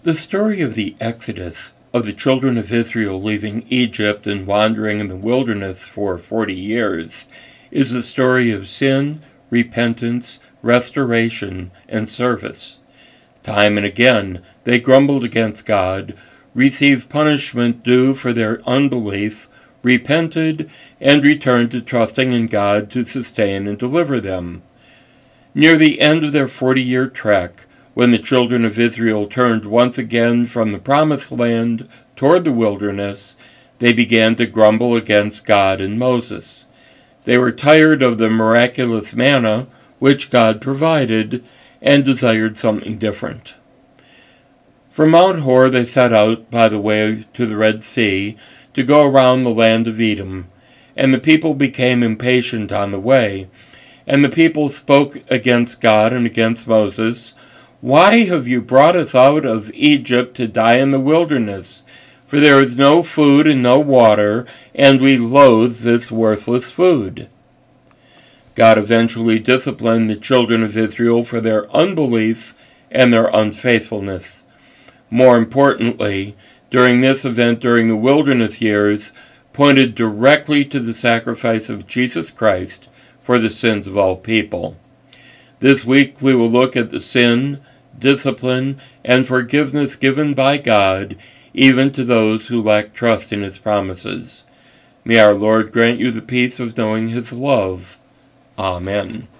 The story of the Exodus, of the children of Israel leaving Egypt and wandering in the wilderness for 40 years, is the story of sin, repentance, restoration, and service. Time and again, they grumbled against God, received punishment due for their unbelief, repented, and returned to trusting in God to sustain and deliver them. Near the end of their 40-year trek, when the children of Israel turned once again from the promised land toward the wilderness, they began to grumble against God and Moses. They were tired of the miraculous manna which God provided and desired something different. From Mount Hor they set out by the way to the Red Sea to go around the land of Edom, and the people became impatient on the way, and the people spoke against God and against Moses. "Why have you brought us out of Egypt to die in the wilderness? For there is no food and no water, and we loathe this worthless food." God eventually disciplined the children of Israel for their unbelief and their unfaithfulness. More importantly, during this event during the wilderness years, pointed directly to the sacrifice of Jesus Christ for the sins of all people. This week we will look at the sin, discipline, and forgiveness given by God even to those who lack trust in His promises. May our Lord grant you the peace of knowing His love. Amen.